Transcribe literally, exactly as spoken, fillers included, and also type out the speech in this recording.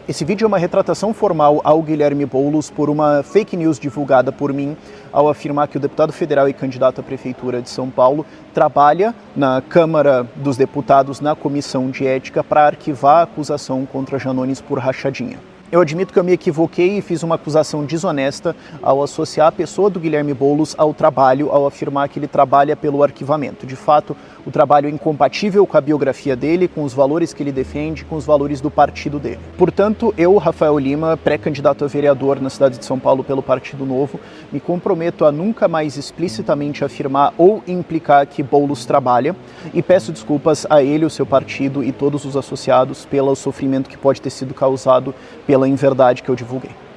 Esse vídeo é uma retratação formal ao Guilherme Boulos por uma fake news divulgada por mim ao afirmar que o deputado federal e candidato à Prefeitura de São Paulo trabalha na Câmara dos Deputados, na Comissão de Ética, para arquivar a acusação contra Janones por rachadinha. Eu admito que eu me equivoquei e fiz uma acusação desonesta ao associar a pessoa do Guilherme Boulos ao trabalho, ao afirmar que ele trabalha pelo arquivamento. De fato, o trabalho é incompatível com a biografia dele, com os valores que ele defende, com os valores do partido dele. Portanto, eu, Rafael Lima, pré-candidato a vereador na cidade de São Paulo pelo Partido Novo, me comprometo a nunca mais explicitamente afirmar ou implicar que Boulos trabalha e peço desculpas a ele, o seu partido e todos os associados pelo sofrimento que pode ter sido causado pela inverdade que eu divulguei.